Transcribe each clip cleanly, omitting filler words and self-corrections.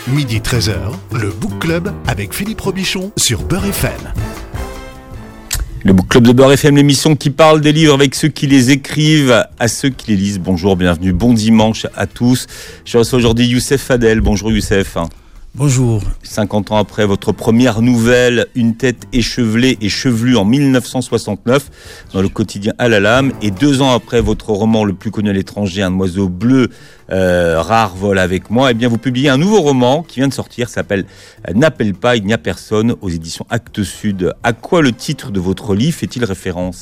Midi 13h, le Book Club avec Philippe Robichon sur Beurre FM. Le Book Club de Beurre FM, l'émission qui parle des livres avec ceux qui les écrivent, à ceux qui les lisent. Bonjour, bienvenue, bon dimanche à tous. Je reçois aujourd'hui Youssef Fadel. Bonjour Youssef. Bonjour. 50 ans après votre première nouvelle, Une tête échevelée et chevelue en 1969 dans le quotidien Al-Alam, et 2 ans après votre roman le plus connu à l'étranger, Un oiseau bleu rare vole avec moi, eh bien vous publiez un nouveau roman qui vient de sortir, s'appelle N'appelle pas, il n'y a personne, aux éditions Actes Sud. À quoi le titre de votre livre fait-il référence?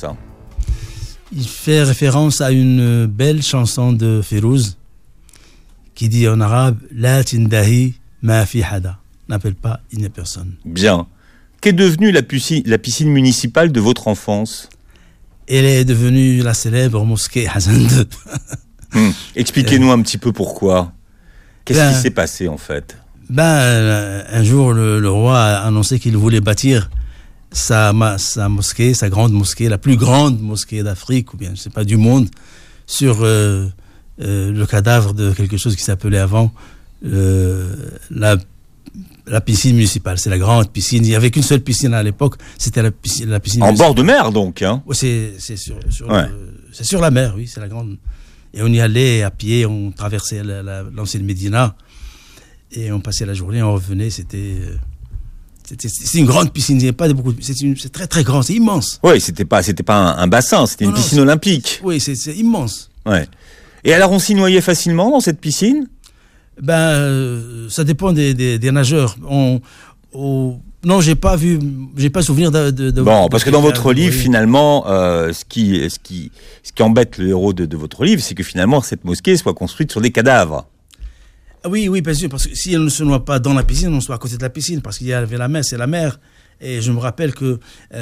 Il fait référence à une belle chanson de Férouz qui dit en arabe La tindahi ma fi hada. N'appelle pas, il n'y a personne. Bien. Qu'est devenue la piscine municipale de votre enfance? Elle est devenue la célèbre mosquée Hassan II. Expliquez-nous un petit peu pourquoi. Qu'est-ce qui s'est passé en fait? Un jour, le roi a annoncé qu'il voulait bâtir sa mosquée, sa grande mosquée, la plus grande mosquée d'Afrique, ou bien, je ne sais pas, du monde, sur le cadavre de quelque chose qui s'appelait avant la piscine municipale. C'est la grande piscine. Il n'y avait qu'une seule piscine à l'époque, c'était la piscine en bord de mer donc, hein? C'est sur la mer, oui, c'est la grande. Et on y allait à pied, on traversait l'ancienne Médina et on passait la journée, on revenait. C'était une grande piscine. Il n'y a pas beaucoup. C'est très très grand, c'est immense. Oui, c'était pas un bassin, c'était une piscine olympique. Oui, c'est immense. Ouais. Et alors on s'y noyait facilement dans cette piscine? Ça dépend des nageurs. Non, j'ai pas souvenir de. Bon, parce que dans votre livre, finalement, ce qui embête le héros de votre livre, c'est que finalement cette mosquée soit construite sur des cadavres. Oui, bien sûr, parce que si elle ne se noie pas dans la piscine, on soit à côté de la piscine, parce qu'il y avait la mer, c'est la mer. Et je me rappelle que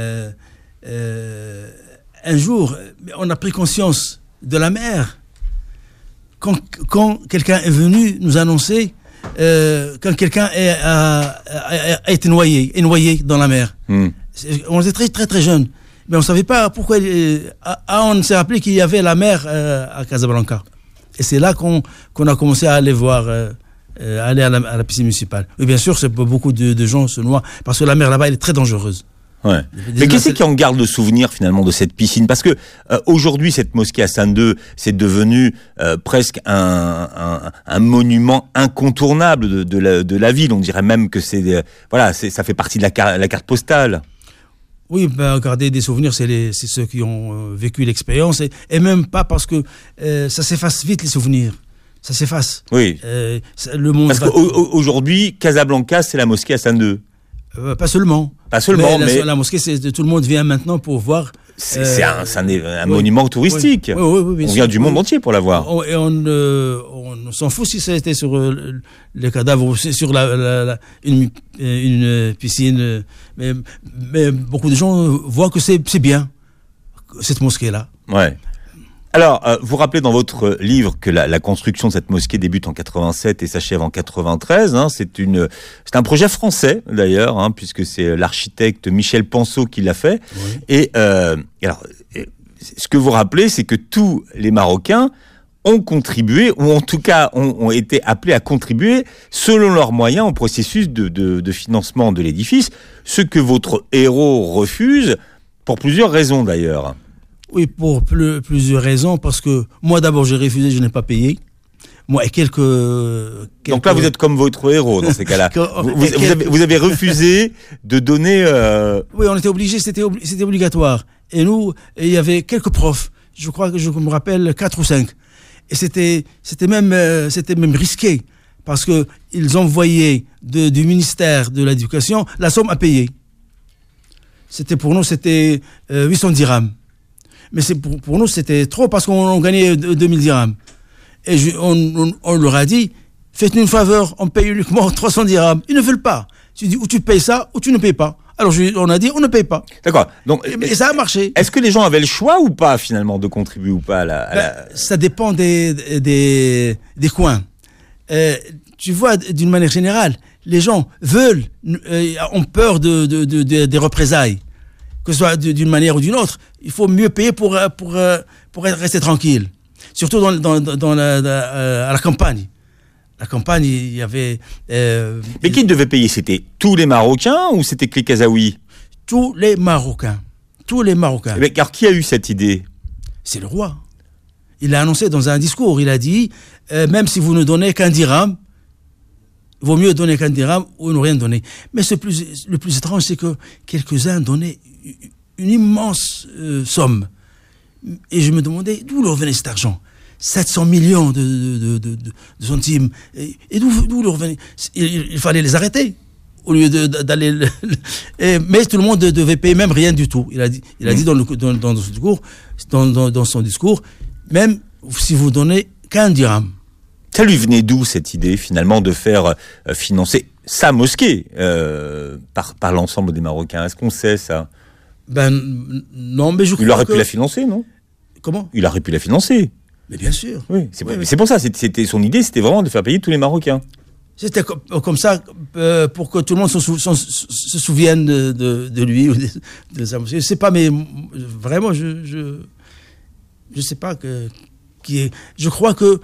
un jour, on a pris conscience de la mer quand quelqu'un est venu nous annoncer. Quand quelqu'un a été noyé dans la mer. On était très très très jeunes, mais on ne savait pas pourquoi. On s'est rappelé qu'il y avait la mer à Casablanca, et c'est là qu'on a commencé à aller voir, aller à la piscine municipale. Et bien sûr, beaucoup de gens se noient parce que la mer là-bas elle est très dangereuse. Ouais. Mais qu'est-ce qui en garde le souvenir finalement de cette piscine? Parce que aujourd'hui, cette mosquée Hassan II, c'est devenu presque un monument incontournable de la ville. On dirait même que ça fait partie de la carte postale. Oui, garder des souvenirs, c'est ceux qui ont vécu l'expérience, et même pas parce que ça s'efface vite, les souvenirs. Ça s'efface. Oui. Le monde. Parce qu'aujourd'hui, Casablanca, c'est la mosquée Hassan II. Pas seulement. Mais la mosquée, tout le monde vient maintenant pour voir. C'est un monument touristique. Oui, on vient du monde entier pour la voir. Et on s'en fout si ça était sur les cadavres ou sur une piscine. Mais beaucoup de gens voient que c'est bien, cette mosquée-là. Ouais. Alors, vous rappelez dans votre livre que la construction de cette mosquée débute en 87 et s'achève en 93. C'est un projet français d'ailleurs, puisque c'est l'architecte Michel Penceau qui l'a fait. Oui. Et alors, ce que vous rappelez, c'est que tous les Marocains ont contribué, ou en tout cas ont été appelés à contribuer selon leurs moyens au processus de financement de l'édifice, ce que votre héros refuse pour plusieurs raisons d'ailleurs. Oui, pour plusieurs raisons, parce que moi d'abord j'ai refusé, je n'ai pas payé. Moi et quelques... Donc là vous êtes comme votre héros dans ces cas-là. vous avez refusé de donner... Oui, on était obligés, c'était obligatoire. Et nous, il y avait quelques profs, je crois que je me rappelle 4 ou 5. Et c'était même risqué, parce que ils envoyaient du ministère de l'Éducation la somme à payer. Pour nous, c'était 800 dirhams. Mais pour nous, c'était trop parce qu'on gagnait 2000 dirhams. Et on leur a dit, faites-nous une faveur, on paye uniquement 300 dirhams. Ils ne veulent pas. Tu dis, ou tu payes ça, ou tu ne payes pas. Alors on a dit, on ne paye pas. D'accord. Donc, et ça a marché. Est-ce que les gens avaient le choix ou pas, finalement, de contribuer ou pas à la... Ça dépend des coins. Tu vois, d'une manière générale, les gens ont peur des représailles. Que ce soit d'une manière ou d'une autre, il faut mieux payer pour rester tranquille. Surtout à la campagne. la campagne, il y avait... Mais qui devait payer? C'était tous les Marocains ou c'était que les Kazaouis? Tous les Marocains. Tous les Marocains. Mais car qui a eu cette idée? C'est le roi. Il l'a annoncé dans un discours. Il a dit, même si vous ne donnez qu'un dirham, il vaut mieux donner qu'un dirham ou ne rien donner. Mais le plus étrange, c'est que quelques-uns donnaient une immense somme. Et je me demandais d'où leur venait cet argent. 700 millions de centimes. Et d'où leur venait? Il fallait les arrêter au lieu d'aller... mais tout le monde devait payer même rien du tout. Il a dit dans son discours, même si vous donnez qu'un dirham. Ça lui venait d'où cette idée finalement de faire financer sa mosquée par l'ensemble des Marocains? Est-ce qu'on sait ça? Non, mais je crois il aurait pu la financer, non? Comment? Il aurait pu la financer. Mais bien sûr. Oui, c'est pour ça. C'était son idée, c'était vraiment de faire payer tous les Marocains. C'était comme ça pour que tout le monde se souvienne de lui ou de sa mosquée. Je sais pas, mais vraiment, je sais pas qui est. Je crois que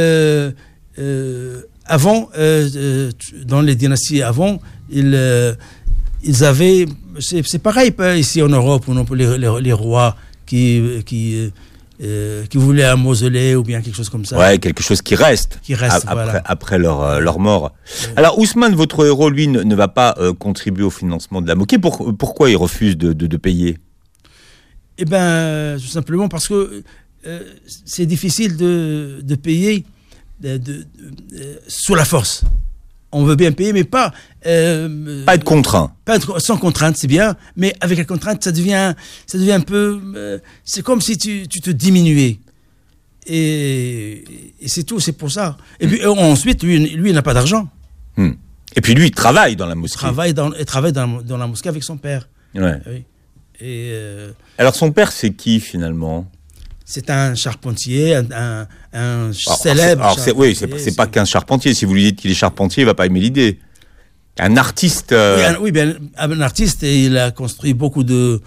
avant, dans les dynasties avant, ils avaient. C'est pareil ici en Europe, les rois qui voulaient un mausolée ou bien quelque chose comme ça. Ouais, quelque chose qui reste après leur mort. Ouais. Alors Ousmane, votre héros, lui, ne va pas contribuer au financement de la mosquée. Pourquoi il refuse de payer? Eh bien, tout simplement parce que c'est difficile de payer sous la force. On veut bien payer, mais pas être contraint. Sans contrainte, c'est bien, mais avec la contrainte, ça devient un peu... c'est comme si tu te diminuais. Et c'est tout, c'est pour ça. Et puis ensuite, lui il n'a pas d'argent. Et puis lui, il travaille dans la mosquée. Il travaille dans la mosquée avec son père. Ouais. Oui. Alors son père, c'est qui finalement? C'est un charpentier, un célèbre charpentier. C'est pas qu'un charpentier. Si vous lui dites qu'il est charpentier, il va pas aimer l'idée. Un artiste. Oui, un artiste, et il a construit beaucoup de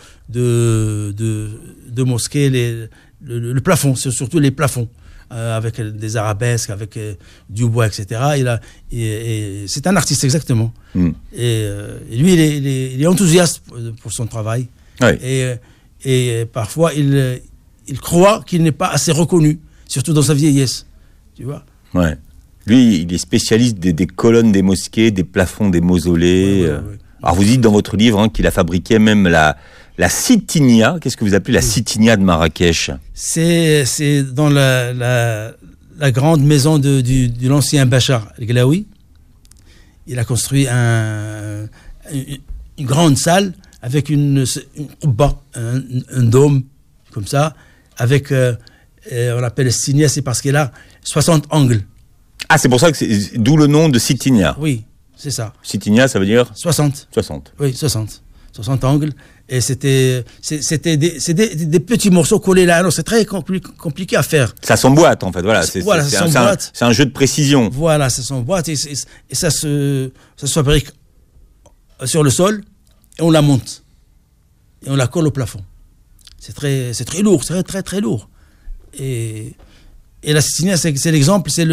mosquées, le plafond, c'est surtout les plafonds, avec des arabesques, avec du bois, etc. C'est un artiste, exactement. Et lui, il est enthousiaste pour son travail. Ouais. Et parfois, il croit qu'il n'est pas assez reconnu, surtout dans sa vieillesse. Tu vois? Ouais. Lui, il est spécialiste des colonnes des mosquées, des plafonds des mausolées. Ouais. Alors, vous dites dans votre livre qu'il a fabriqué même la Sitinia. Qu'est-ce que vous appelez la Sitinia de Marrakech? C'est dans la grande maison de l'ancien Bachar el-Glaoui. Il a construit une grande salle avec une qubba, un dôme, comme ça, avec, on appelle Sitinia, c'est parce qu'elle a 60 angles. Ah, c'est pour ça que d'où le nom de Sitinia. Oui, c'est ça. Sitinia, ça veut dire 60. Oui, 60 angles. Et c'était des petits morceaux collés là. Alors, c'est très compliqué à faire. Ça s'emboîte, en fait. Voilà, c'est un jeu de précision. Voilà, ça s'emboîte et ça se fabrique sur le sol et on la monte. Et on la colle au plafond. C'est très lourd, c'est très, très lourd. Et la Sitinia, c'est l'exemple, c'est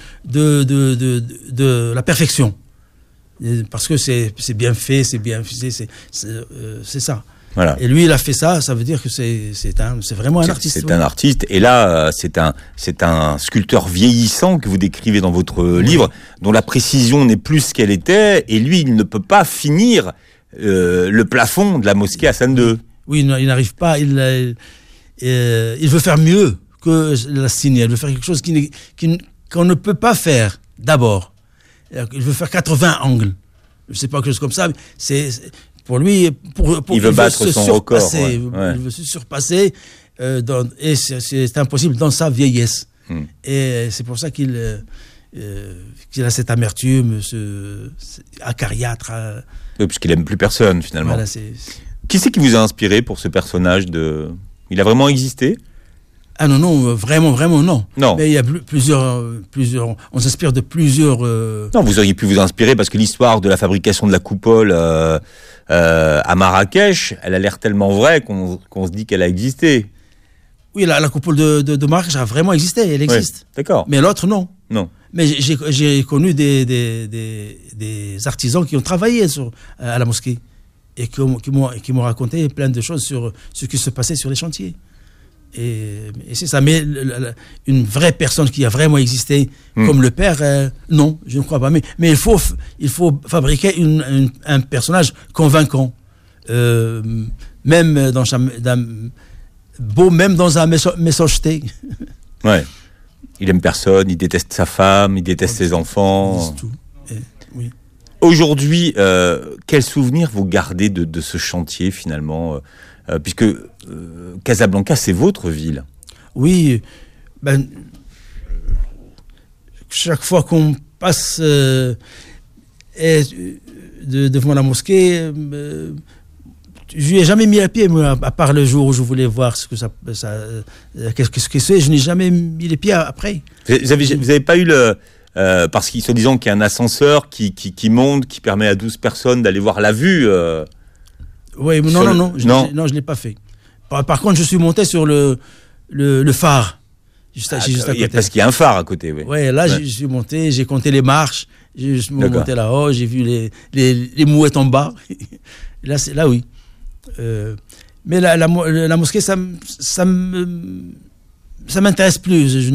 de la perfection. Parce que c'est bien fait, c'est bien fusé, c'est ça. Voilà. Et lui, il a fait ça, ça veut dire que c'est vraiment un artiste. C'est un artiste, et là, c'est un sculpteur vieillissant que vous décrivez dans votre livre, dont la précision n'est plus ce qu'elle était, et lui, il ne peut pas finir le plafond de la mosquée Hassan II. Oui, il n'arrive pas, il veut faire mieux que la Sitinia, il veut faire quelque chose qu'on ne peut pas faire d'abord. Il veut faire 80 angles. Je ne sais pas, quelque chose comme ça, mais pour lui, il veut battre son record. Il veut se surpasser, et c'est impossible dans sa vieillesse. Et c'est pour ça qu'il a cette amertume, acariâtre. Oui, puisqu'il n'aime plus personne, finalement. Voilà, Qui c'est qui vous a inspiré pour ce personnage Il a vraiment existé? Ah non, vraiment non. Non. Mais il y a plusieurs. On s'inspire de plusieurs. Non, vous auriez pu vous inspirer parce que l'histoire de la fabrication de la coupole à Marrakech, elle a l'air tellement vraie qu'on se dit qu'elle a existé. Oui, la coupole de Marrakech a vraiment existé, elle existe. Oui, d'accord. Mais l'autre, non. Non. Mais j'ai connu des artisans qui ont travaillé à la mosquée et qui m'ont raconté plein de choses sur ce qui se passait sur les chantiers. Et c'est ça. Mais une vraie personne qui a vraiment existé, comme le père, non, je ne crois pas. Mais il faut fabriquer un personnage convaincant, même dans sa méchanceté. Ouais. Il aime personne, il déteste sa femme, il déteste ses enfants. Tout. Oui. Aujourd'hui, quel souvenir vous gardez de ce chantier finalement, puisque Casablanca, c'est votre ville. Oui, chaque fois qu'on passe devant la mosquée, je n'y ai jamais mis à pied, moi, à part le jour où je voulais voir ce que qu'est-ce que c'est. Je n'ai jamais mis les pieds après. Vous avez pas eu parce qu'ils se disant qu'il y a un ascenseur qui monte, qui permet à 12 personnes d'aller voir la vue. Oui, non, je l'ai pas fait. Par contre, je suis monté sur le phare. Juste à côté. Parce qu'il y a un phare à côté, oui. Ouais, là, je suis monté, j'ai compté les marches, je suis monté là-haut, j'ai vu les mouettes en bas. Là, oui. Mais la mosquée, ça m'intéresse plus. Je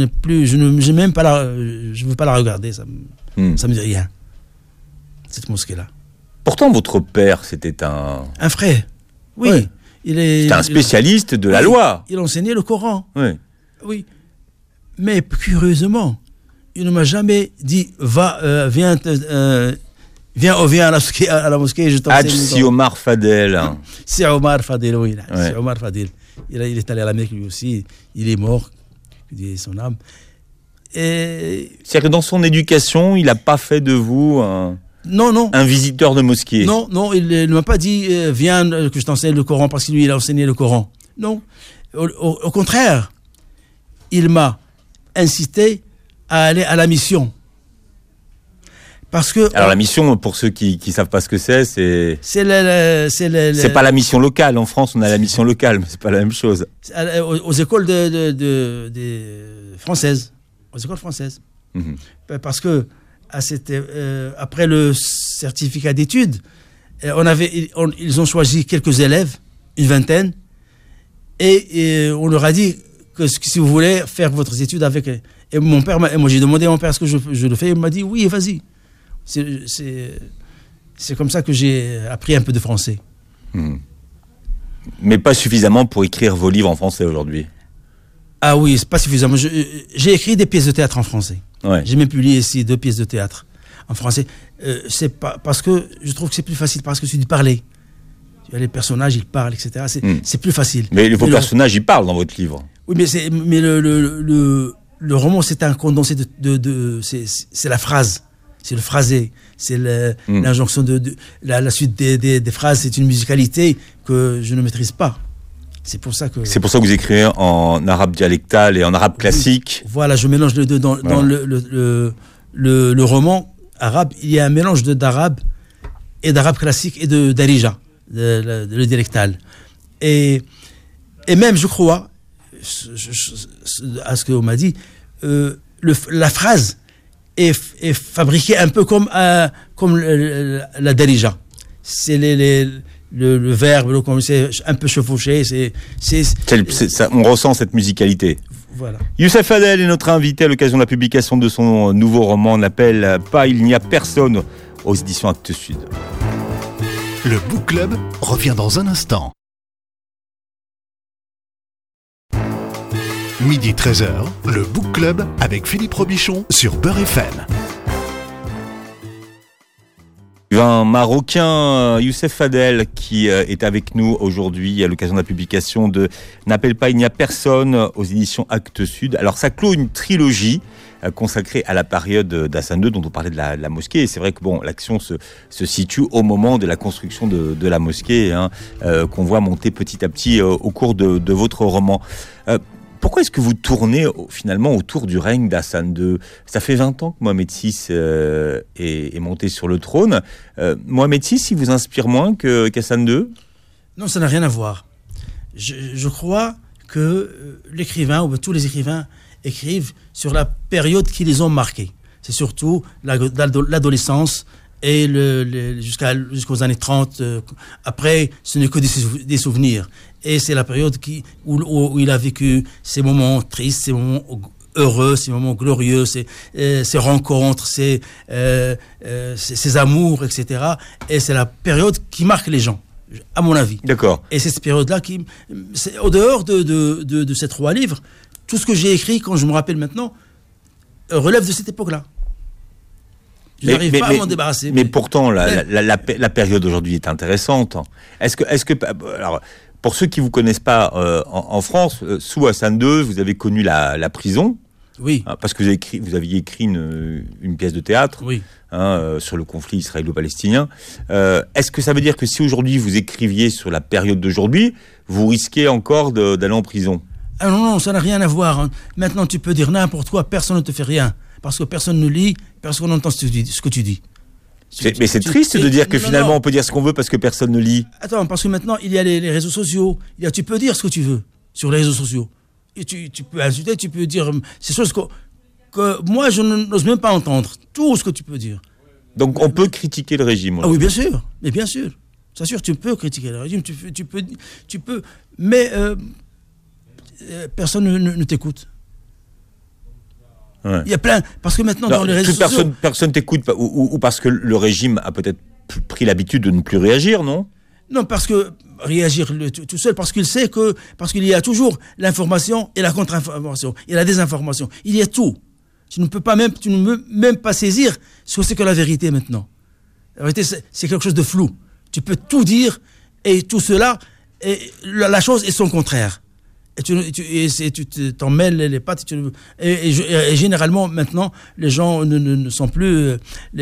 veux pas la regarder. Ça me dit rien. Cette mosquée-là. Pourtant, votre père, c'était un frère. Oui. Ouais. C'était un spécialiste de la loi. Il enseignait le Coran. Oui. Oui. Mais curieusement, il ne m'a jamais dit viens à la mosquée, je t'enseigne. C'est Omar Fadel. C'est Omar Fadel, oui. Ouais. C'est Omar Fadel. Il est allé à la Mecque lui aussi. Il est mort, dit son âme. C'est-à-dire que dans son éducation, il n'a pas fait de vous un visiteur de mosquée. Non, il ne m'a pas dit viens que je t'enseigne le Coran parce que lui il a enseigné le Coran. Non, au contraire, il m'a incité à aller à la mission. Parce que la mission, pour ceux qui savent pas ce que c'est c'est pas la mission locale. En France, on a la mission locale, mais c'est pas la même chose. Aux écoles françaises, aux écoles françaises. Parce que après le certificat d'études, ils ont choisi quelques élèves, une vingtaine, et on leur a dit que si vous voulez faire votre étude avec. Et moi j'ai demandé à mon père ce que je le fais, il m'a dit oui, vas-y. C'est comme ça que j'ai appris un peu de français. Mais pas suffisamment pour écrire vos livres en français aujourd'hui. Ah oui, c'est pas suffisamment. J'ai écrit des pièces de théâtre en français. Ouais. J'ai même publié ici 2 pièces de théâtre en français. C'est pas parce que je trouve que c'est plus facile parce que c'est du parler. Les personnages, ils parlent, etc. C'est plus facile. Mais vos personnages, ils parlent dans votre livre. Oui, mais le roman, c'est un condensé c'est la phrase. C'est le phrasé, c'est l'injonction la suite des phrases, c'est une musicalité que je ne maîtrise pas. C'est pour ça que vous écrivez en arabe dialectal et en arabe classique. Voilà, je mélange les deux dans le roman arabe. Il y a un mélange d'arabe et d'arabe classique et de darija, le dialectal. Et même, je crois, à ce qu'on m'a dit, la phrase est fabriqué un peu comme la darija. C'est le verbe, c'est un peu chevauché. On ressent cette musicalité. Voilà. Youssef Fadel est notre invité à l'occasion de la publication de son nouveau roman. On n'appelle pas Il n'y a personne aux éditions Actes Sud. Le Book Club revient dans un instant. Midi 13h, le Book Club avec Philippe Robichon sur Beurre FM. Un Marocain, Youssef Fadel, qui est avec nous aujourd'hui à l'occasion de la publication de N'appelle pas, il n'y a personne aux éditions Actes Sud. Alors ça clôt une trilogie consacrée à la période d'Hassan II dont on parlait de la mosquée. Et c'est vrai que l'action se situe au moment de la construction de la mosquée, qu'on voit monter petit à petit au cours de votre roman. Pourquoi est-ce que vous tournez finalement autour du règne d'Hassan II ? Ça fait 20 ans que Mohamed VI est monté sur le trône. Mohamed VI, il vous inspire moins qu'Hassan II ? Non, ça n'a rien à voir. Je crois que l'écrivain, ou tous les écrivains, écrivent sur la période qui les ont marqués. C'est surtout l'adolescence et jusqu'aux années 30. Après, ce n'est que des souvenirs. Et c'est la période où il a vécu ces moments tristes, ces moments heureux, ces moments glorieux, ces rencontres, ces amours, etc. Et c'est la période qui marque les gens, à mon avis. D'accord. Et c'est cette période-là au dehors de ces 3 livres, tout ce que j'ai écrit, quand je me rappelle maintenant, relève de cette époque-là. Je n'arrive pas à m'en débarrasser. Mais pourtant, la période aujourd'hui est intéressante. Est-ce que alors, pour ceux qui vous connaissent pas en France, sous Hassan II, vous avez connu la prison. Oui. Parce que vous aviez écrit une pièce de théâtre. Oui. Sur le conflit israélo-palestinien. Est-ce que ça veut dire que si aujourd'hui vous écriviez sur la période d'aujourd'hui, vous risquez encore d'aller en prison? Ah non, ça n'a rien à voir. Hein. Maintenant, tu peux dire n'importe quoi, personne ne te fait rien. Parce que personne ne lit, personne n'entend ce que tu dis. Mais c'est triste de dire que finalement on peut dire ce qu'on veut parce que personne ne lit. Attends, parce que maintenant il y a les réseaux sociaux. Tu peux dire ce que tu veux sur les réseaux sociaux. Et tu peux insulter, tu peux dire ces choses que moi je n'ose même pas entendre. Tout ce que tu peux dire. Donc on peut critiquer le régime. Ah oui, bien sûr. Mais bien sûr. C'est sûr, tu peux critiquer le régime. Tu peux. Mais personne ne t'écoute. Ouais. Il y a plein, parce que maintenant dans les réseaux sociaux, personne t'écoute ou parce que le régime a peut-être pris l'habitude de ne plus réagir, non? Non, parce que réagir tout seul, parce qu'il y a toujours l'information et la contre-information et la désinformation. Il y a tout. Tu ne peux même pas saisir ce que c'est que la vérité maintenant. La vérité, c'est quelque chose de flou. Tu peux tout dire et tout cela, et la chose est son contraire. Et tu t'en mêles les pattes. Et généralement, maintenant, les gens ne sont plus...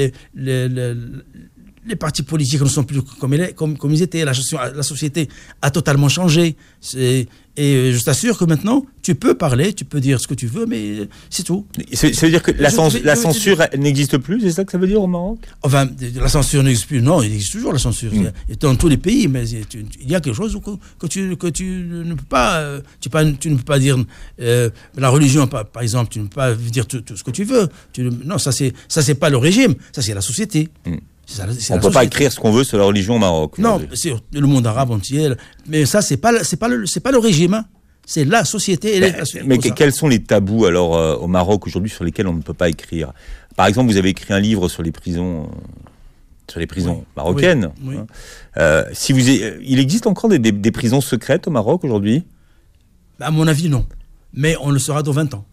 Les partis politiques ne sont plus comme ils étaient. La société a totalement changé. Et je t'assure que maintenant, tu peux parler, tu peux dire ce que tu veux, mais c'est tout. Ça veut dire que la censure n'existe plus, c'est ça que ça veut dire au Maroc? Enfin, la censure n'existe plus. Non, il existe toujours la censure. Dans tous les pays, mais il y a quelque chose que tu ne peux pas... tu ne peux pas dire... la religion, par exemple, tu ne peux pas dire tout ce que tu veux. Non, ça c'est pas le régime, ça c'est la société. On ne peut pas écrire ce qu'on veut sur la religion au Maroc. Non, c'est le monde arabe entier. Mais ça, c'est pas le régime. Hein. C'est la société. Mais quels sont les tabous alors au Maroc aujourd'hui sur lesquels on ne peut pas écrire? Par exemple, vous avez écrit un livre sur les prisons marocaines. Oui. Il existe encore des prisons secrètes au Maroc aujourd'hui? À mon avis, non. Mais on le saura dans 20 ans.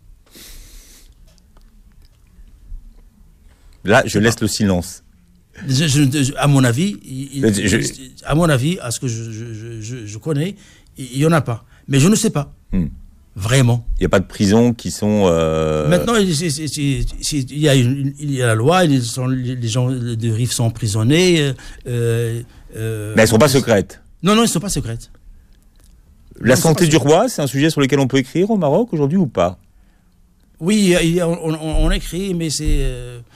Là, je laisse le silence. À mon avis, à ce que je connais, il n'y en a pas. Mais je ne sais pas. Vraiment. Il n'y a pas de prisons qui sont... Maintenant, il y a la loi, les gens de Rif sont emprisonnés. Mais elles ne sont pas secrètes. Non, elles ne sont pas secrètes. La santé du roi, c'est un sujet sur lequel on peut écrire au Maroc aujourd'hui ou pas? Oui, on écrit, mais c'est...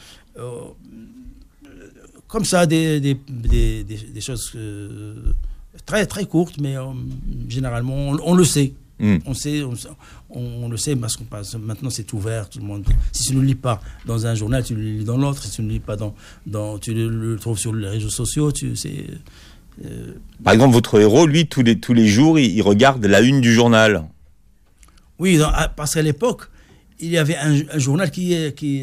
comme ça, des choses très, très courtes, mais généralement, on le sait. On le sait parce que maintenant c'est ouvert, tout le monde. Si tu ne le lis pas dans un journal, tu le lis dans l'autre. Si tu ne le lis pas tu le trouves sur les réseaux sociaux. Par exemple, votre héros, lui, tous les jours, il regarde la une du journal. Oui, parce qu'à l'époque, il y avait un journal qui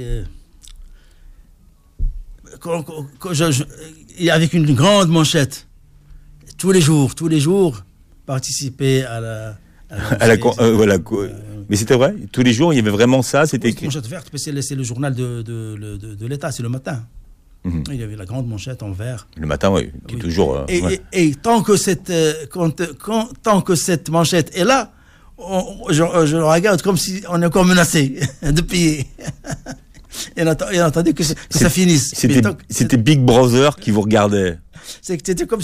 avec une grande manchette. Tous les jours, participer à la voilà. Mais c'était vrai. Tous les jours, il y avait vraiment ça. C'était écrit. Manchette verte, c'est le journal de l'État, c'est le matin. Il y avait la grande manchette en vert. Le matin, oui, qui est toujours. Et tant que tant que cette manchette est là, je le regarde comme si on est encore menacé de payer. Et on attendait que ça finisse. C'était Big Brother qui vous regardait. C'était comme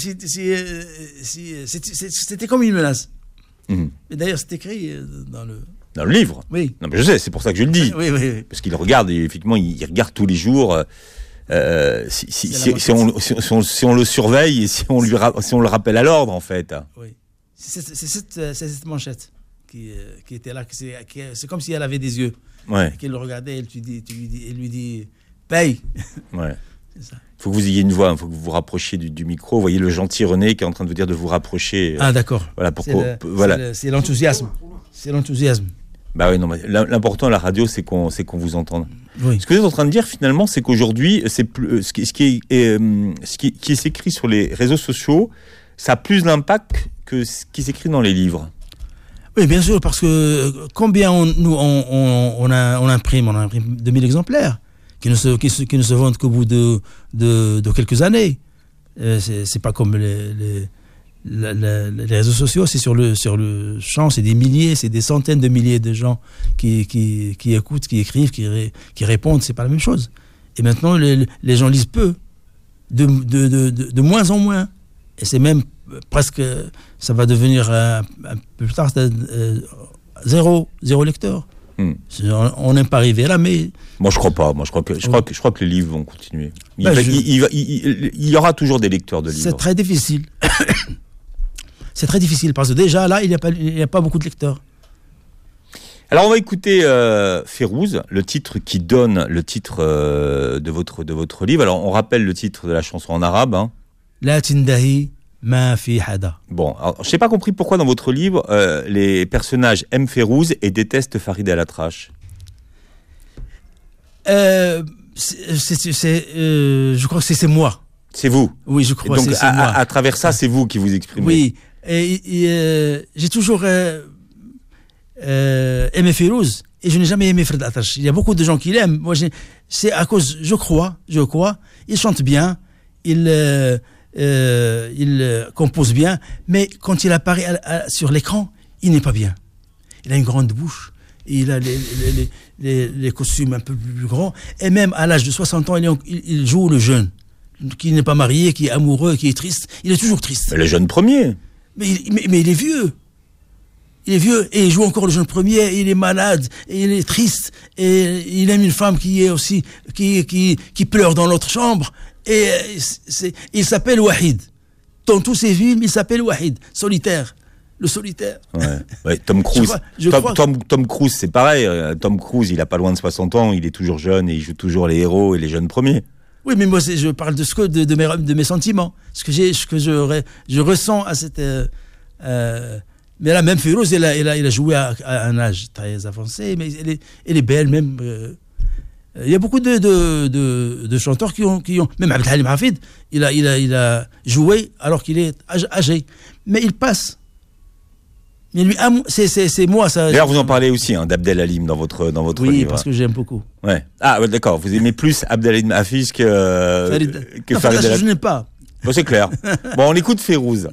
c'était comme une menace. Et d'ailleurs, c'est écrit dans le livre. Oui. Non, mais je sais, c'est pour ça que je le dis. Oui. Parce qu'il regarde, et effectivement, il regarde tous les jours. Si on le surveille et si on le rappelle à l'ordre, en fait. Oui. C'est cette manchette qui était là. C'est comme si elle avait des yeux. Ouais. Et qu'elle le regardait, elle lui dit paye. Ouais. C'est ça. Il faut que vous ayez une voix, il faut que vous vous rapprochiez du micro. Vous voyez le gentil René qui est en train de vous dire de vous rapprocher. Ah, d'accord. Voilà, C'est l'enthousiasme. C'est l'enthousiasme. Bah oui, non, mais l'important à la radio, c'est qu'on vous entende. Oui. Ce que vous êtes en train de dire, finalement, c'est qu'aujourd'hui, c'est plus, ce qui est écrit sur les réseaux sociaux, ça a plus d'impact que ce qui s'écrit dans les livres. Oui, bien sûr, parce que combien on imprime 2000 exemplaires qui ne se vendent qu'au bout de quelques années. C'est pas comme les réseaux sociaux, c'est sur le champ, c'est des milliers, c'est des centaines de milliers de gens qui écoutent, qui écrivent, qui répondent, c'est pas la même chose. Et maintenant, les gens lisent peu, de moins en moins. Et c'est même presque, ça va devenir un peu plus tard, zéro lecteur. On n'est pas arrivé là, mais moi je crois pas. Je crois que les livres vont continuer. Il y aura toujours des lecteurs de livres. C'est très difficile. C'est très difficile parce que déjà là, il n'y a pas beaucoup de lecteurs. Alors on va écouter Férouz, le titre qui donne le titre de votre livre. Alors on rappelle le titre de la chanson en arabe. Hein. La tindahi ma fi hada. Bon, je n'ai pas compris pourquoi dans votre livre les personnages aiment Férouz et détestent Farid El-Atrache. Je crois que c'est moi. C'est vous. Oui, je crois donc, que c'est moi. À travers ça, c'est vous qui vous exprimez. Oui, j'ai toujours aimé Férouz et je n'ai jamais aimé Farid El-Atrache. Il y a beaucoup de gens qui l'aiment. Moi, c'est à cause, je crois, il chante bien, il compose bien, mais quand il apparaît sur l'écran, il n'est pas bien. Il a une grande bouche, et il a les costumes un peu plus grands, et même à l'âge de 60 ans, il joue le jeune, qui n'est pas marié, qui est amoureux, qui est triste. Il est toujours triste. Mais le jeune premier. Mais il est vieux. Il est vieux et il joue encore le jeune premier, et il est malade, et il est triste, et il aime une femme qui est aussi, qui pleure dans l'autre chambre. Et il s'appelle Wahid. Dans tous ses films, il s'appelle Wahid, solitaire. Le solitaire. Ouais, Tom Cruise. Tom Cruise, c'est pareil. Tom Cruise, il a pas loin de 60 ans, il est toujours jeune et il joue toujours les héros et les jeunes premiers. Oui, mais moi, je parle de mes sentiments, ce que je ressens à cette. Mais là, même Férouz, il a joué à un âge très avancé, mais elle est belle même. Il y a beaucoup de chanteurs qui ont même Abdel Halim Hafid, il a joué alors qu'il est âgé, mais il passe. Mais lui, c'est moi ça. D'ailleurs, vous en parlez aussi d'Abdel Halim dans votre livre. Oui, parce que j'aime beaucoup. Ouais. Ah, ouais, d'accord. Vous aimez plus Abdel Halim Hafid que Farid El-Atrache. Je n'ai pas. Bon, c'est clair. Bon, on écoute Férouz.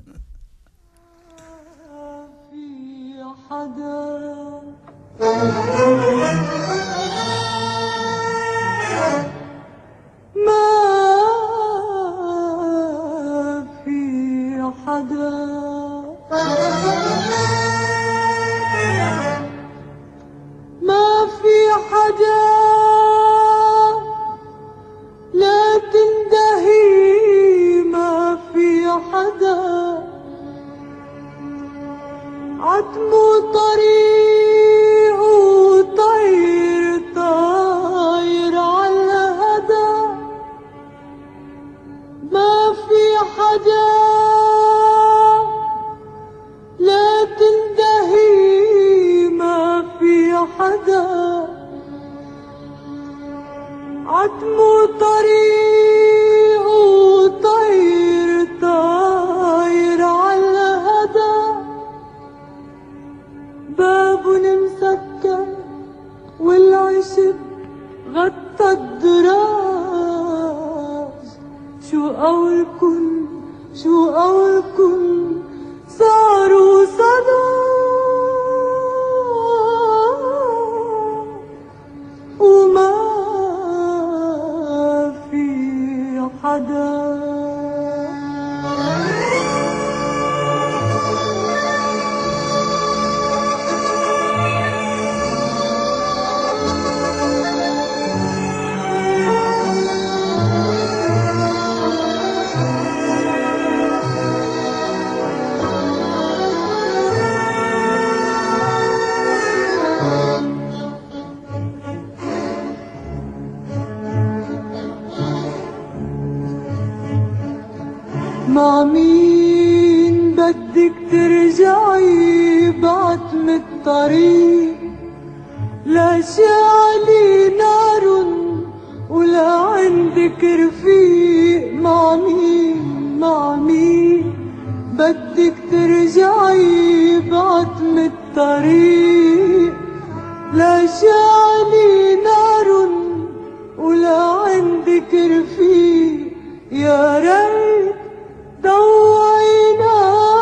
مع مين بدك ترجعي بعتم الطريق لا شعلي نار ولا عندك رفيق مع مين بدك ترجعي بعتم الطريق لا شعلي نار ولا عندك رفيق يا ريت ضوينا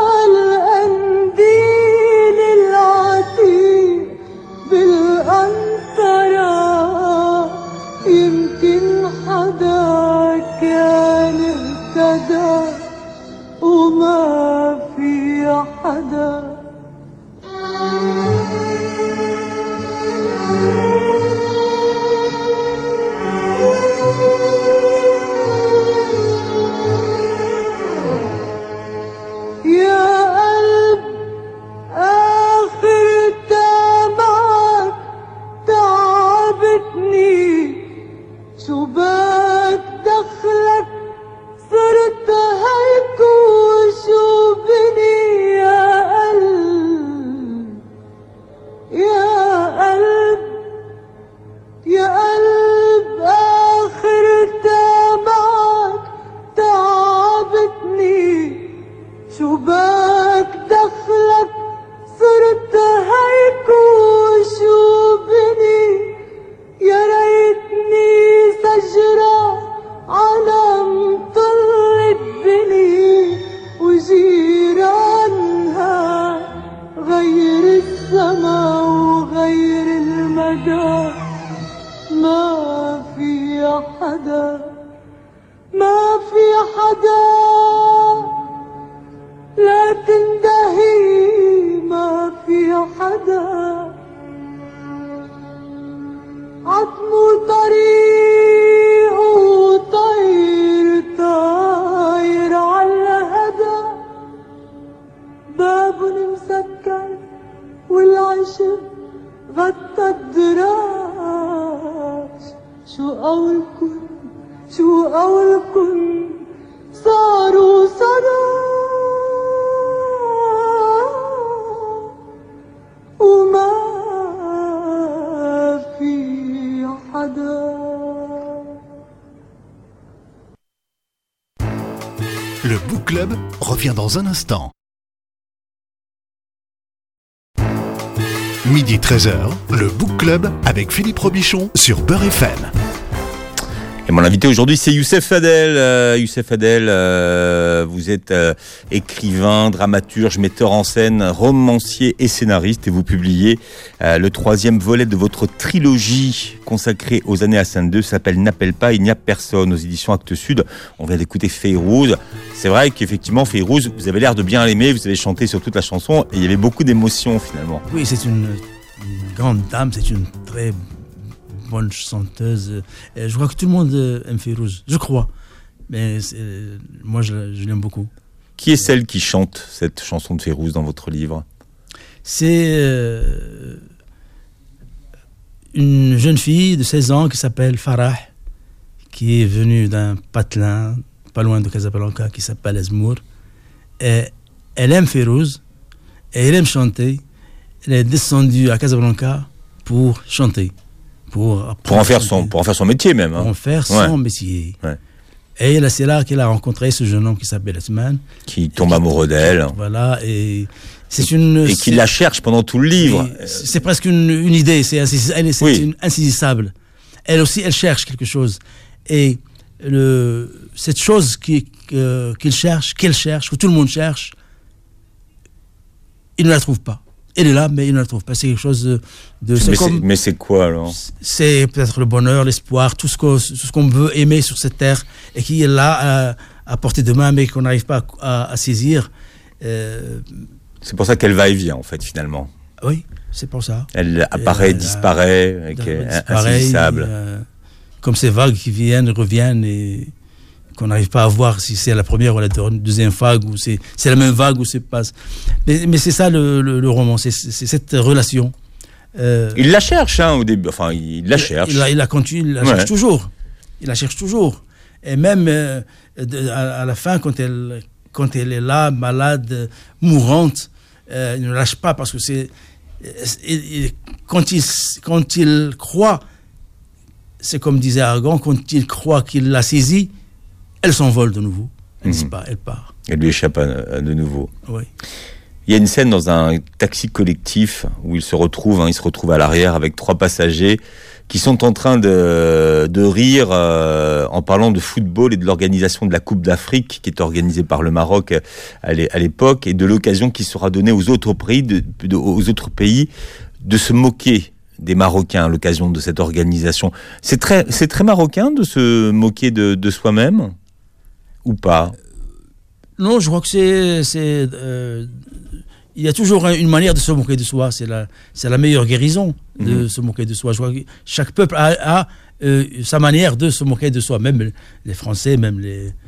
القنديل العتيق بالقنطرة يمكن حدا كان اهتدى وما في حدا Le Book Club revient dans un instant. Midi 13h, le Book Club avec Philippe Robichon sur Beurre FM. Et mon invité aujourd'hui, c'est Youssef Fadel. Youssef Fadel, vous êtes écrivain, dramaturge, metteur en scène, romancier et scénariste. Et vous publiez le 3e volet de votre trilogie consacrée aux années Hassan II, s'appelle N'appelle pas, il n'y a personne, aux éditions Actes Sud. On vient d'écouter Feyrouz. C'est vrai qu'effectivement, Feyrouz, vous avez l'air de bien l'aimer, vous avez chanté sur toute la chanson et il y avait beaucoup d'émotions finalement. Oui, c'est une grande dame, c'est une très bonne chanteuse. Je crois que tout le monde aime Feyrouz, je crois. Mais moi, je l'aime beaucoup. Qui est celle qui chante cette chanson de Feyrouz dans votre livre ? C'est une jeune fille de 16 ans qui s'appelle Farah, qui est venue d'un patelin, pas loin de Casablanca, qui s'appelle Azmour. Et elle aime Feyrouz, et elle aime chanter. Elle est descendue à Casablanca pour chanter. Pour en faire son métier même. Pour en faire son métier. Ouais. Et c'est là qu'elle a rencontré ce jeune homme qui s'appelle Asman. Qui tombe amoureux d'elle. Voilà, et qui la cherche pendant tout le livre. C'est presque une idée, c'est insaisissable. Elle aussi, elle cherche quelque chose. Et cette chose qu'elle cherche, que tout le monde cherche, il ne la trouve pas. Elle est là, mais il ne la trouve pas. C'est quelque chose mais c'est quoi alors ? C'est peut-être le bonheur, l'espoir, tout ce qu'on veut aimer sur cette terre et qui est là à portée de main, mais qu'on n'arrive pas à saisir. C'est pour ça qu'elle va et vient, en fait, finalement. Oui, c'est pour ça. Elle apparaît, disparaît, insaisissable. Comme ces vagues qui viennent, reviennent et qu'on n'arrive pas à voir si c'est la première ou la deuxième vague, ou c'est la même vague ou c'est pas. Mais c'est ça le roman, c'est cette relation. Il la cherche, au début. Enfin, il la cherche. Il la cherche toujours. Il la cherche toujours. Et même à la fin, quand elle est là, malade, mourante, il ne lâche pas parce que quand il croit, c'est comme disait Aragon, quand il croit qu'il l'a saisie, elle s'envole de nouveau. Elle disparaît, elle part. Elle lui échappe de nouveau. Oui. Il y a une scène dans un taxi collectif où il se retrouve à l'arrière avec 3 passagers qui sont en train de rire en parlant de football et de l'organisation de la Coupe d'Afrique qui est organisée par le Maroc à l'époque et de l'occasion qui sera donnée aux autres pays de se moquer des Marocains à l'occasion de cette organisation. C'est très marocain de se moquer de soi-même ou pas? Non, je crois que il y a toujours une manière de se moquer de soi. C'est la meilleure guérison de se moquer de soi. Je crois que chaque peuple a sa manière de se moquer de soi. Même les Français, même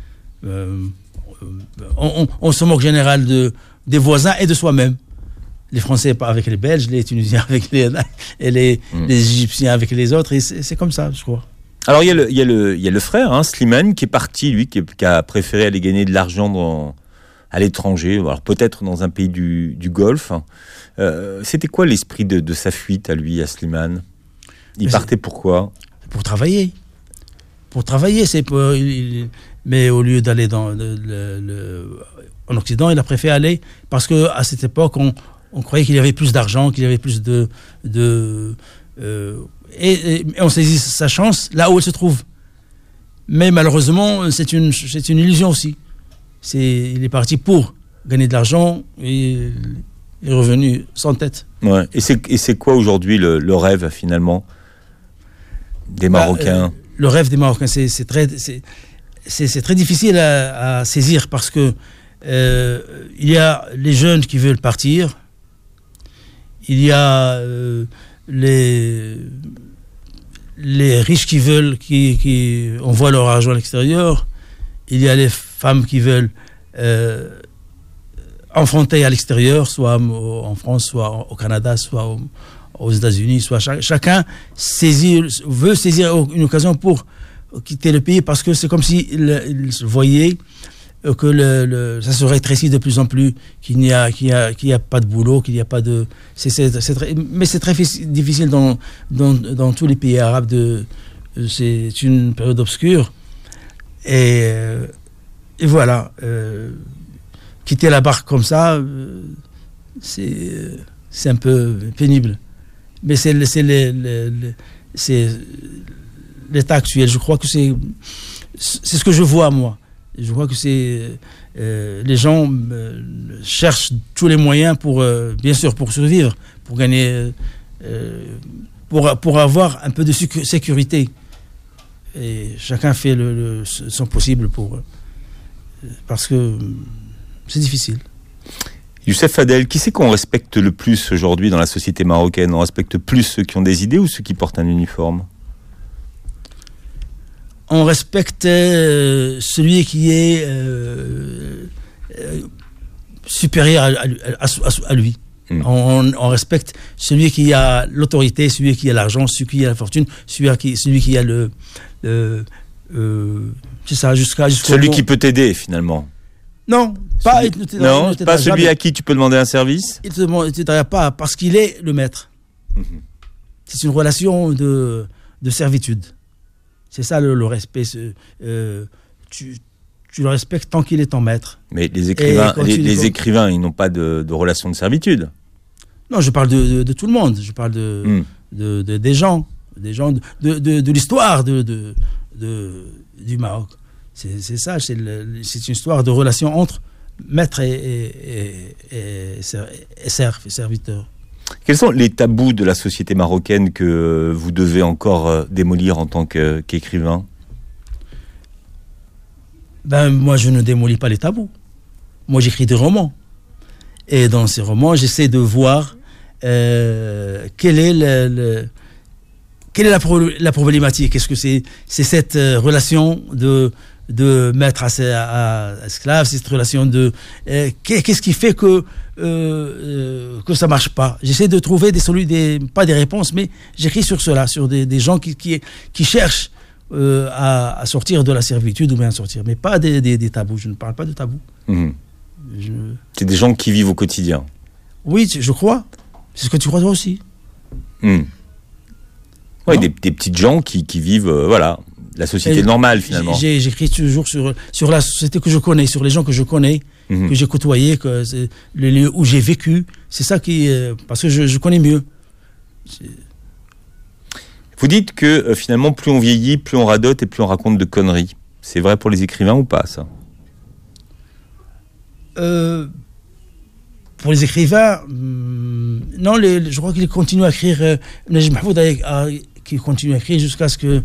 on se moque en général des voisins et de soi-même. Les Français avec les Belges, les Tunisiens avec les Égyptiens avec les autres. Et c'est comme ça, je crois. Alors il y a le frère, Slimane, qui est parti, lui, qui a préféré aller gagner de l'argent à l'étranger, alors peut-être dans un pays du Golfe. C'était quoi l'esprit de sa fuite à lui, à Slimane? Il partait pourquoi? Pour travailler. Mais au lieu d'aller en Occident, il a préféré aller parce que à cette époque, on croyait qu'il y avait plus d'argent, qu'il y avait plus et on saisit sa chance là où elle se trouve. Mais malheureusement, c'est une illusion aussi. Il est parti pour gagner de l'argent et il est revenu sans tête. Ouais. Et c'est quoi aujourd'hui le rêve finalement des Marocains? Le rêve des Marocains, c'est très difficile à saisir parce que il y a les jeunes qui veulent partir, il y a les riches qui veulent qui envoient leur argent à l'extérieur, il y a les femmes qui veulent enfanter à l'extérieur, soit en France, soit au Canada, soit aux États-Unis, soit chacun veut saisir une occasion pour quitter le pays parce que c'est comme s'il voyait que ça se rétrécit de plus en plus, qu'il n'y a pas de boulot, qu'il n'y a pas de... mais c'est très difficile dans tous les pays arabes. C'est une période obscure. Et voilà. Quitter la barque comme ça, c'est un peu pénible. Mais c'est l'état actuel. Je crois que c'est ce que je vois, moi. Je crois que les gens cherchent tous les moyens bien sûr, pour survivre, pour gagner, pour avoir un peu de sécurité. Et chacun fait son possible parce que c'est difficile. Youssef Fadel, qui c'est qu'on respecte le plus aujourd'hui dans la société marocaine? On respecte plus ceux qui ont des idées ou ceux qui portent un uniforme? On respecte celui qui est supérieur à lui. On respecte celui qui a l'autorité, celui qui a l'argent, celui qui a la fortune, celui qui a c'est ça, jusqu'au celui qui peut t'aider finalement. Non, pas celui à qui tu peux demander un service. Il ne t'aidera pas parce qu'il est le maître. C'est une relation de servitude. C'est ça le respect. Tu le respectes tant qu'il est ton maître. Mais les écrivains, ils n'ont pas de relation de servitude. Non, je parle de tout le monde. Je parle des gens, de l'histoire du Maroc. C'est ça. C'est une histoire de relation entre maître et serviteur. Quels sont les tabous de la société marocaine que vous devez encore démolir en tant qu'écrivain? Moi, je ne démolis pas les tabous. Moi, j'écris des romans. Et dans ces romans, j'essaie de voir quelle est la problématique. Est-ce que c'est cette relation de maître à esclave, cette relation qu'est-ce qui fait que ça marche pas? J'essaie de trouver pas des réponses, mais j'écris sur cela, sur des gens qui cherchent à sortir de la servitude ou bien à sortir. Mais pas des tabous. Je ne parle pas de tabous. C'est des gens qui vivent au quotidien. Oui, je crois. C'est ce que tu crois toi aussi. Oui, des petites gens qui vivent, la société normale finalement. J'écris toujours sur la société que je connais, sur les gens que je connais, que j'ai côtoyés, les lieux où j'ai vécu. C'est ça parce que je connais mieux. Vous dites que finalement, plus on vieillit, plus on radote et plus on raconte de conneries. C'est vrai pour les écrivains ou pas, ça? Pour les écrivains, non, je crois qu'il continue à écrire. Najib Mahfoud qui continue à écrire jusqu'à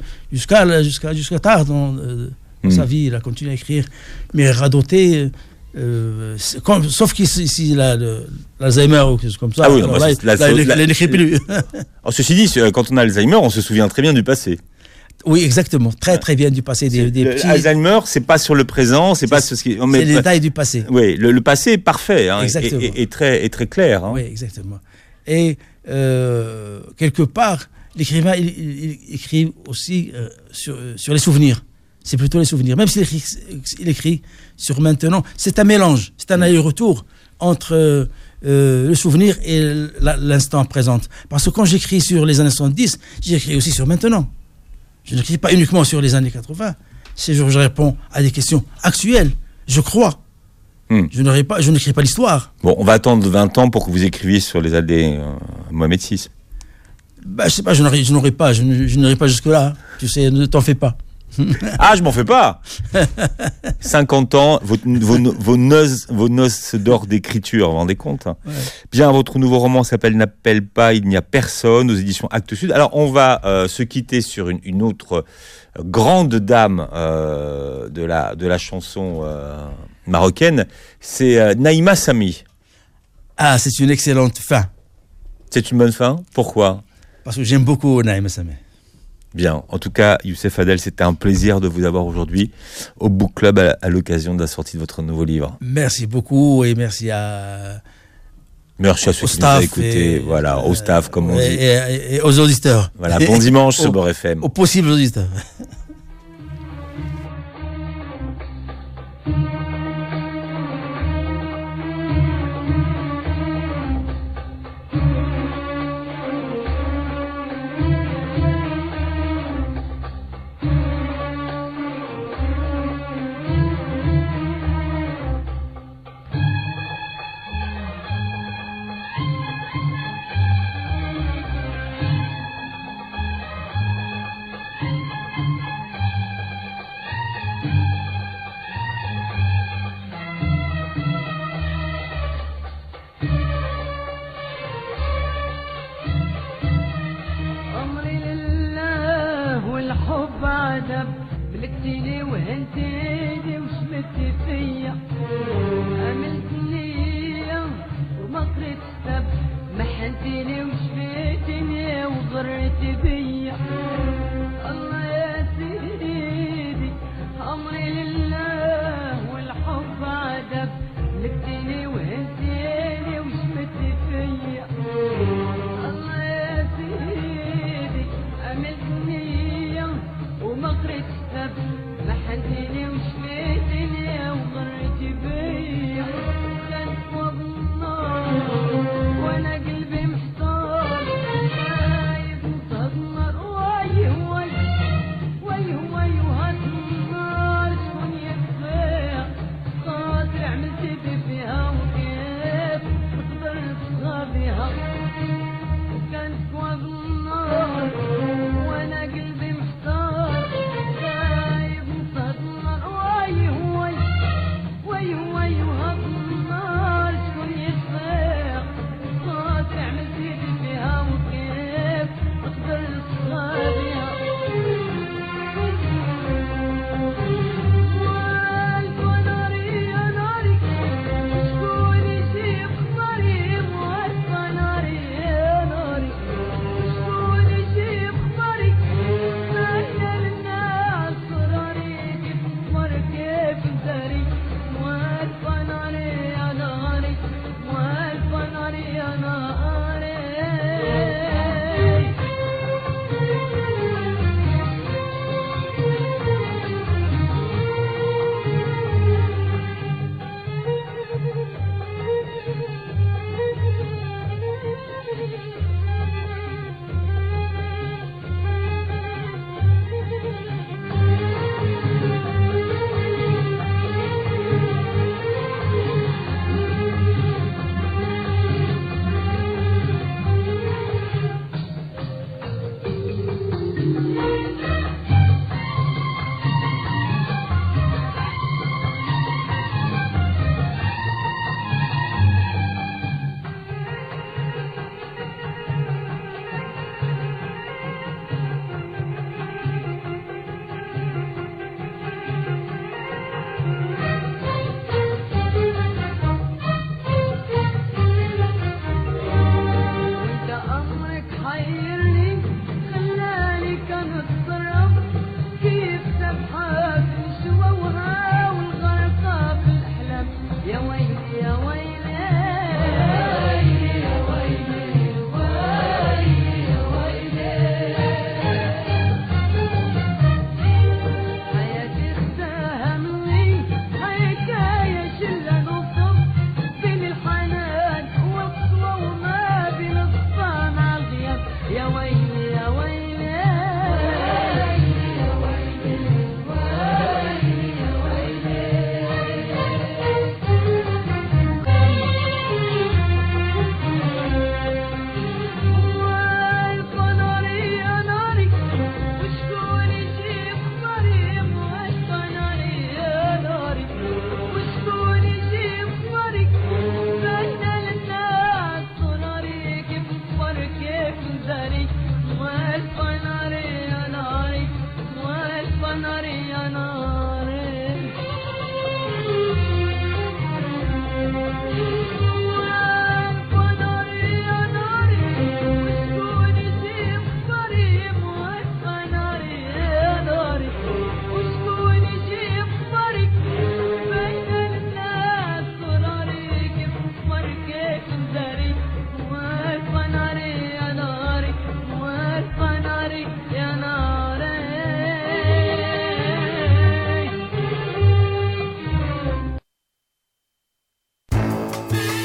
tard dans sa vie. Il a continué à écrire, mais radoter. Sauf qu'ici, l'Alzheimer ou quelque chose comme ça. Ah oui, il n'écrit plus. Alors, ceci dit, quand on a Alzheimer, on se souvient très bien du passé. Oui, exactement. Très, très bien du passé. Des petits... Alzheimer, c'est pas sur le présent, c'est pas ce qui. C'est les détails du passé. Oui, le passé est parfait, exactement. et très clair. Oui, exactement. Et quelque part, l'écrivain, il écrit aussi sur les souvenirs. C'est plutôt les souvenirs. Même s'il écrit sur maintenant, c'est un mélange, c'est un aller-retour entre le souvenir et l'instant présent. Parce que quand j'écris sur les années 70, j'écris aussi sur maintenant. Je n'écris pas uniquement sur les années 80. Je réponds à des questions actuelles, je crois. Je n'écris pas l'histoire. Bon, on va attendre 20 ans pour que vous écriviez sur les années Mohamed VI. Je sais pas, je n'aurai pas jusque-là. Tu sais, ne t'en fais pas. Ah, je m'en fais pas. 50 ans, vos noces d'or d'écriture, vous vous rendez compte? Ouais. Bien, votre nouveau roman s'appelle N'appelle pas, il n'y a personne, aux éditions Actes Sud. Alors, on va se quitter sur une autre grande dame de la chanson marocaine. C'est Naïma Sami. Ah, c'est une excellente fin. C'est une bonne fin? Pourquoi? Parce que j'aime beaucoup Naïma Sami. Bien. En tout cas, Youssef Adel, c'était un plaisir de vous avoir aujourd'hui au Book Club à l'occasion de la sortie de votre nouveau livre. Merci beaucoup et merci à ceux qui nous ont écoutés, au staff, comme on dit. Et aux auditeurs. Voilà, bon dimanche sur Beurre FM. Aux possibles auditeurs. ملكتيني وهنتيني وشمتي فيا عملتني وما قريت كتاب محنتيني وشفيتني وغريتي بيا الله يا سيدي امري لله والحب عذاب ملكتيني وهنتيني وشمتي فيا الله يا سيدي عملتني وما قريت كتاب محنتيني وشفيتني وغريتي بيا كان فوق النار وانا قلبي محتار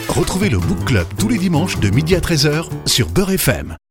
Retrouvez le Book Club tous les dimanches de midi à 13h sur Beurre FM.